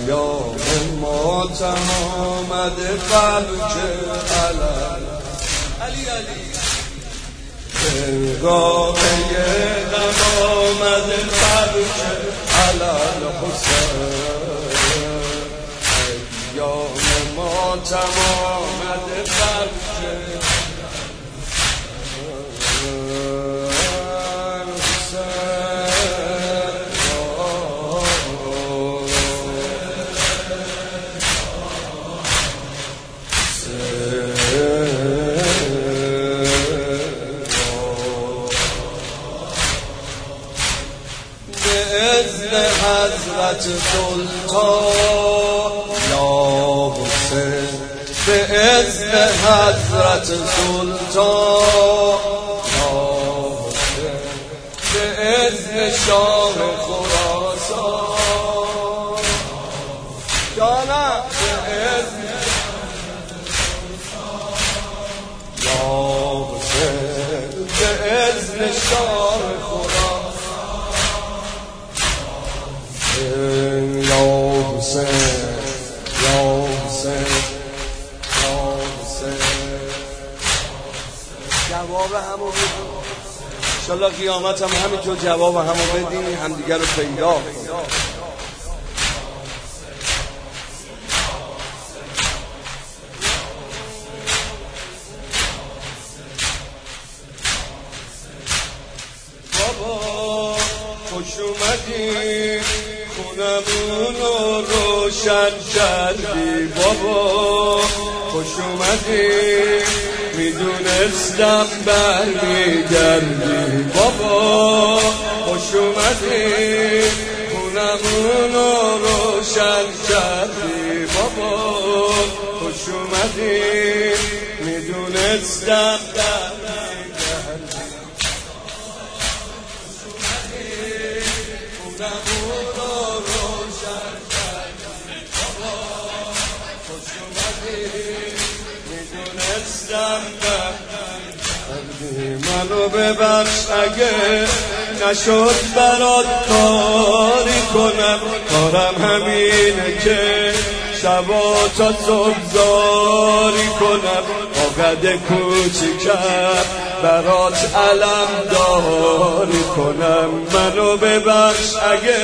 ایام ماتم آمده فلک علم هنگامه غم آمده فلک علم حسین ایام ماتم آمده فلک حضرت سلطان یا حسین به اذن حضرت سلطان یا حسین به اذن شاه خراسان جانم به اذن یا حسین به اذن شاه خراسان یا حسین یا حسین یا حسین جواب همو بدیم انشالله قیامت هم همینطور جواب همو بدیم همدیگر رو پیدا کنیم بابا خوش اومدی خونمونو روشن کردی بابا خوش اومدی میدونستم برمیگردی بابا خوش اومدی خونمونو روشن کردی بابا خوش اومدی میدونستم برمیگردی خونمونو منو ببخش اگه نشد برات کاری کنم کارم همینه که شبا تا صبح زاری کنم با قد کوچیکم برات علم داری کنم منو ببخش اگه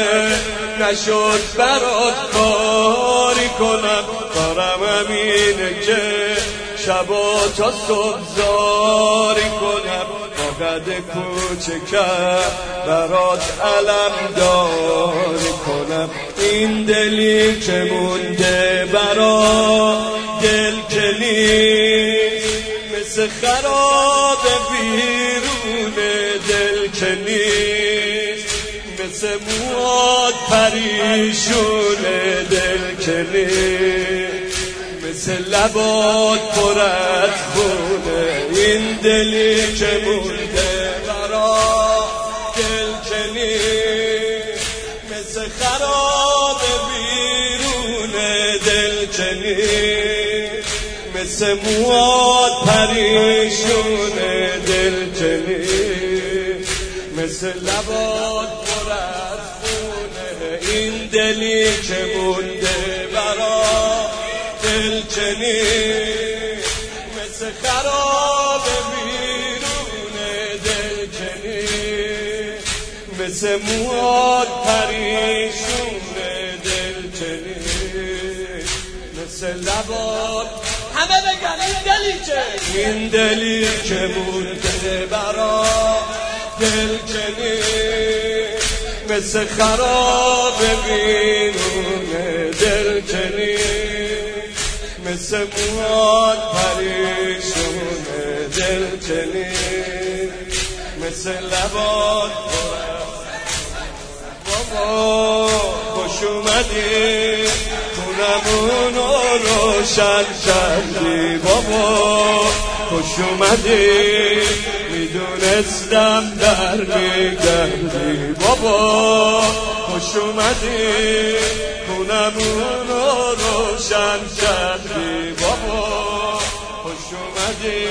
نشد برات کاری کنم کارم همینه که شبا تا صبح زاری کنم با قد کوچکم برات علم داری کنم این دلی که مونده برا دل که نیست مثل خراب بیرون دل که نیست مثل مواد پریشون دل که نیست مثل لبات پر از خونه این دلی که مونده برا دل که نیست مثل خراب بیرون دل که نیست مثل مواد پریشون دل که نیست مثل لبات پر از خونه این دلی که مونده برا دل که نیست مثل خراب بیرون دل که نیست مثل مواد پریشون دل که نیست مثل لبات همه بگن این دلی که مونده برا دل که نیست مثل خراب بیرون دل که نیست مثل مواد پریشون دل که نیست مثل لبات بابا خوش اومدی خونمونو روشن کردی بابا خوش اومدی میدونستم برمیگردی بابا خوش اومدی خونمونو روشن کردی بابا خوش اومدی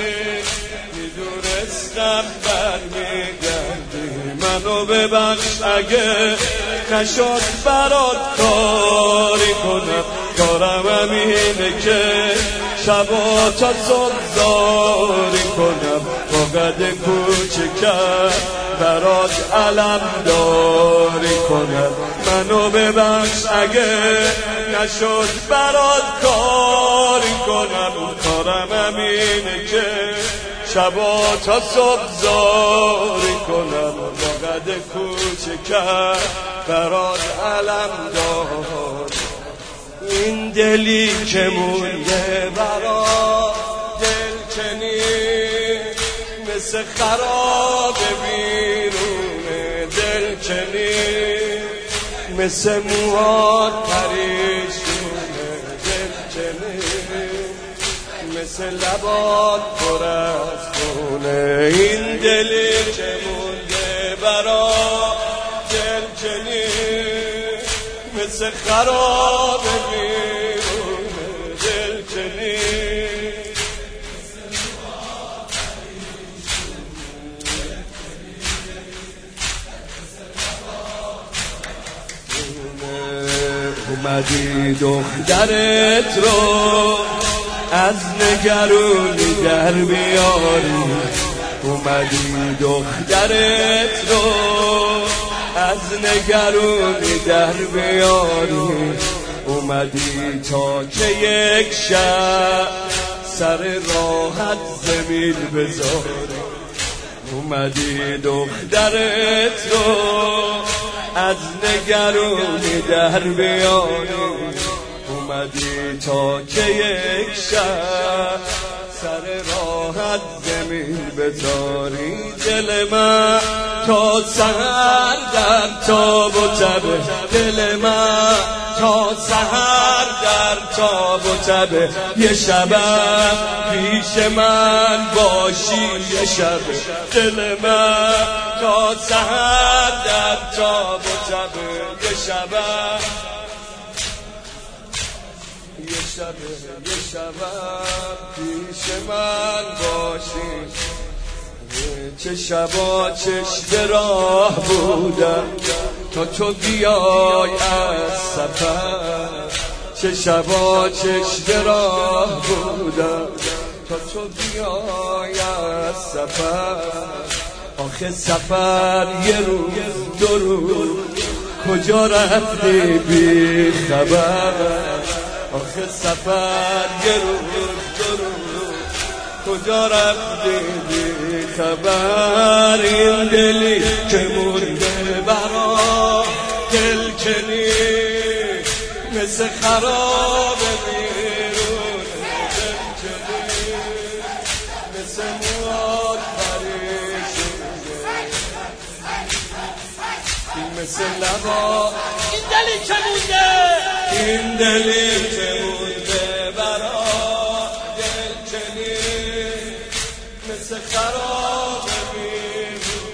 میدونستم برمیگردی منو ببخش اگه نشد برات کاری کنم. کارم همینه که شبا تا صبح زاری کنم. با قد کوچکم برات علم داری کنم. منو ببخش اگه نشد برات کاری کنم. کارم همینه که شبا تا صبح زاری کنم. با قد کوچکم برات علم داری. این دلی که مونده برات دلکنی مثل خراب بیرونه. دلکنی مثل موهات پریشونه. دلکنی مثل لبات پر از خونه. این دلی که مونده برات دلکنی مثل خراب بیرونه. دلکنی اومدی دخترت رو از نگرونی در بیاری. اومدی دخترت رو از نگرونی در بیاری. اومدی تا که یک شب سر راحت زمین بذاری. اومدی دخترت رو از نگرونی در بیاری. اومدی تا که یک شب سر راحت زمین بذاری. دل من تا سحر در تاب و تبه. دل من تا سحر در تاب و تبه. یه شبم پیش من باشی یه شبه. دل من تا سحر در تاب و تبه. یه شبم یه شبم پیش من باشی. چه شبا چشم راه بودم تا تو بیای از سفر. چه شبا چشم راه بودم تا تو بیای از سفر. آخه سفر یه روز دو روز کجا رفتی بی خبر. آخه سفر یه روز دو روز کجا رفتی بی خبر. این دلی که مونده برا دلکنی مثل خراب بیرونه. دلکنی مثل مواد پریشونه. مثل لبا این دلی که مونده. این دلی که مونده برا دلکنی مثل خراب بیرونه.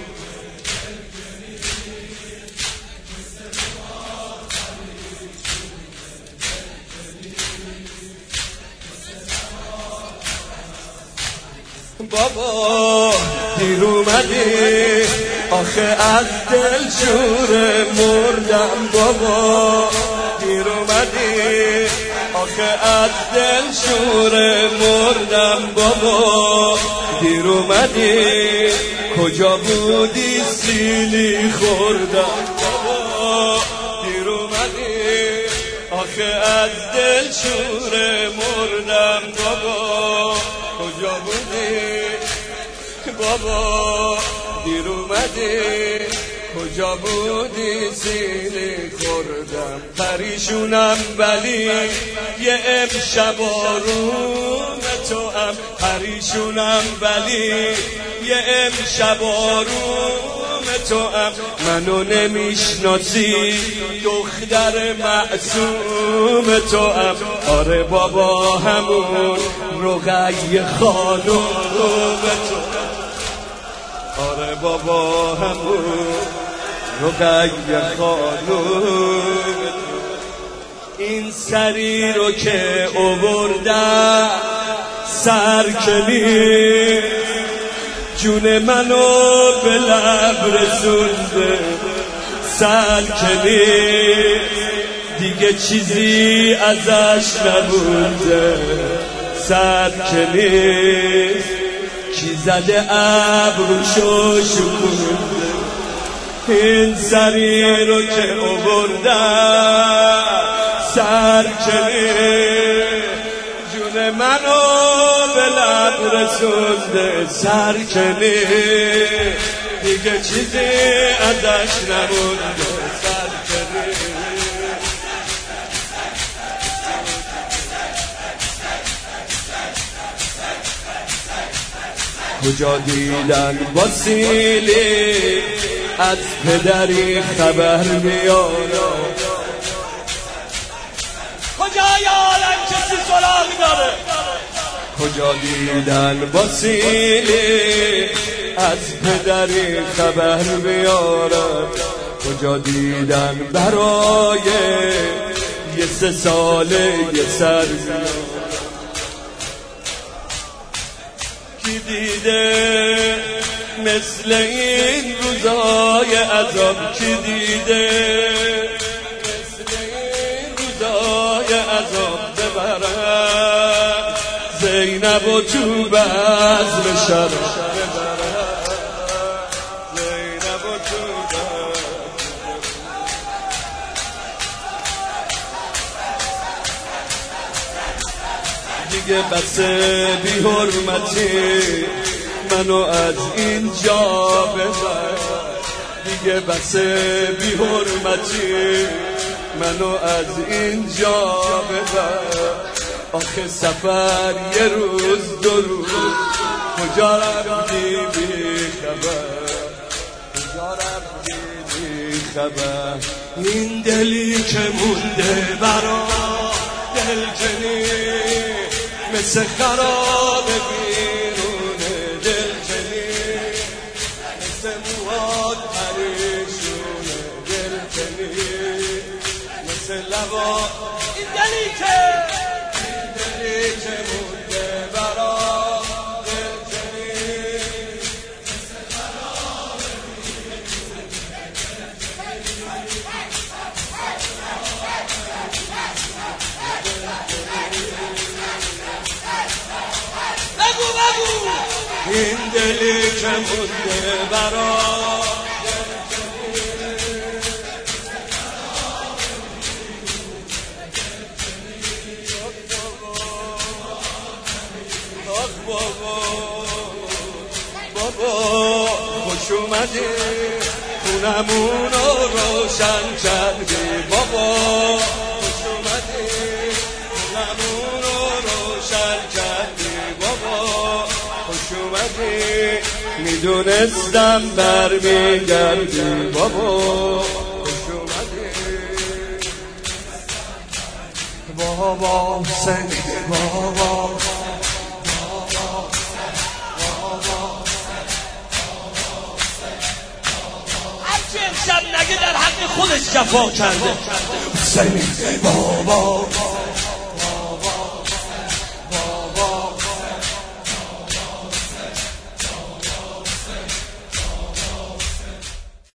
بابا دیر اومدی آخه از دل شوره مردم. بابا دیر اومدی آخه از دل شوره مردم. بابا دیر اومدی کجا بودی سیلی خوردم. بابا دیر اومدی آخه از دل شوره مردم. بابا کجا بودی. بابا دیر اومدی کجا بودی سیلی خوردم. پریشونم ولی یه امشب آروم تو هم. پریشونم ولی یه امشب آروم تو هم. منو نمیشناسی دختر معصوم تو هم. آره بابا همون رقیه خانوم تو. آره بابا همون رقیه خانوم. این سری رو که آوردم سرکنی جون منو به لب رسونده. سرکنی دیگه چیزی ازش نبوده، سرکنی کی زده ابروشو شکونده، این سری رو که آوردن سرکنی جون منو به لب رسونده، سرکنی دیگه چیزی ازش نمونده، سرکنی کجا دیدن وسیلی از پدری خبر میاره، کجا یارم کسی سراغ داره، کجا دیدن وسیلی از پدری خبر میاره، کجا دیدن برای یه 3 ساله یه سر کی دیده مثل این روزای عذاب، کی دیده مثل این روزای عذاب، ببرن زینب و تو بزم شب، ببرن زینب و تو دیگه بس بی حرمتی منو از اینجا ببر، دیگه بس بی حرمتی منو از اینجا ببر، آخه سفر یه روز 2 روز کجا رفتی بی خبر، کجا رفتی بی خبر، این دلی که مونده برا دلجنی مثل خراب بیرونه، دلجنی مثل مواد پریشونه، دلجنی مثل لبا، این دلی که مونده برا دلجنی مثل خراب این دلی که مونده برا بابا خوش اومدی خونمون رو روشن کردی، بابا خوش اومدی خونمون رو روشن کردی، بابا خوش اومدی میدونستم برمیگردی، بابا خوش اومدی بابا حسین، بابا هرچی امشب نگه در حق خودش جفا کرده، حسین بابا